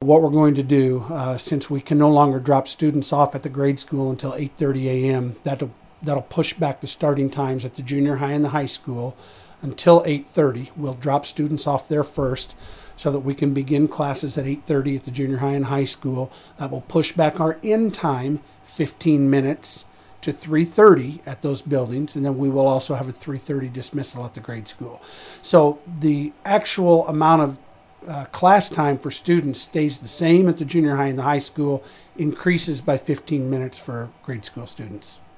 what we're going to do, since we can no longer drop students off at the grade school until 8:30 a.m., that'll push back the starting times at the junior high and the high school until 8:30. We'll drop students off there first so that we can begin classes at 8:30 at the junior high and high school. That will push back our end time 15 minutes to 3:30 at those buildings, and then we will also have a 3:30 dismissal at the grade school. So the actual amount of class time for students stays the same at the junior high and the high school, increases by 15 minutes for grade school students.